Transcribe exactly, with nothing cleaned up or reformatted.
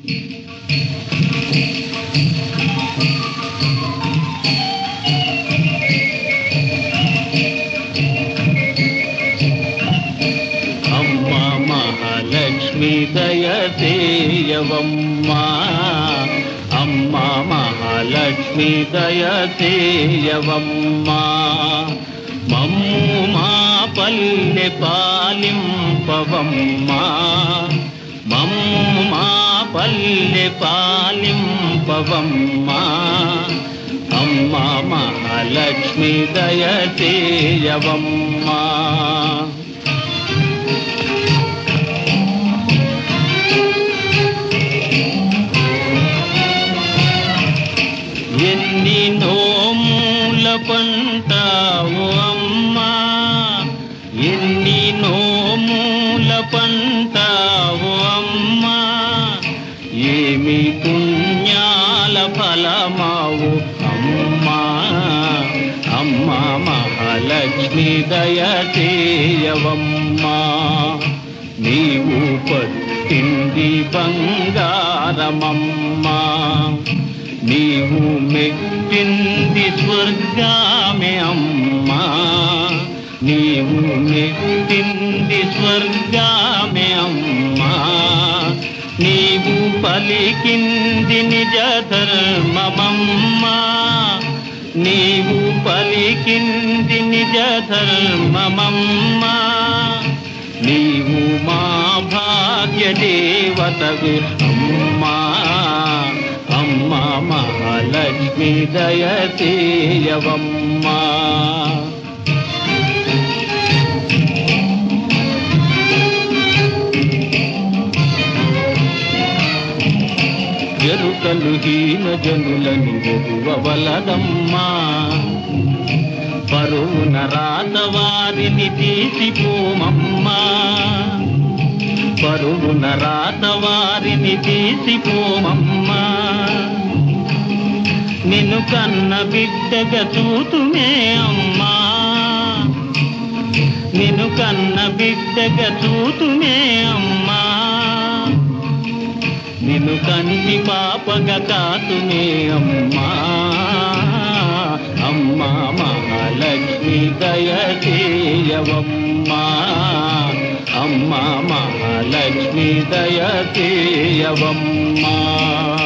అమ్మా మహాలక్ష్మి దయచేయవమ్మా, అమ్మా మహాలక్ష్మి దయచేయవమ్మా. మమ్ము మా పల్లె పాలింపవమ్మా, మమ్ము మా పల్లె పాలింపవమ్మా. అమ్మా మహాలక్ష్మి దయచేయవమ్మా. ఎన్ని నోముల పంటావు అమ్మా, ఎన్ని నోముల పంటావు అమ్మా. ఏమి పుణ్యాల ఫలమావు అమ్మా, అమ్మా మహాలక్ష్మి దయచేయవమ్మా. నీవు పట్టింది బంగారమమ్మా, నీవు మెట్టింది స్వర్గామే అమ్మా, నీవు మెట్టింది స్వర్గామే అమ్మా. నీవు పలికింది నిజ ధర్మమమ్మా, నీవు పలికింది నిజ ధర్మమమ్మా. నీవు మా భాగ్య దేవతవి అమ్మా, అమ్మా మహాలక్ష్మి దయచేయవమ్మా. ఎరుకలు హీన జనులను ఎరువవలదమ్మా, పరువున రాత వారిని తీసిపోమమ్మా, పరువున రాత వారిని తీసిపోమమ్మా. నిన్ను కన్న బిడ్డగా చూతుమే అమ్మా, నిన్ను కన్న బిడ్డగా చూతుమే అమ్మా. నిన్ను కంటి పాపగా కాతుమే అమ్మా, అమ్మా మహాలక్ష్మి దయచేయవమ్మా, అమ్మా మహాలక్ష్మి దయచేయవమ్మా.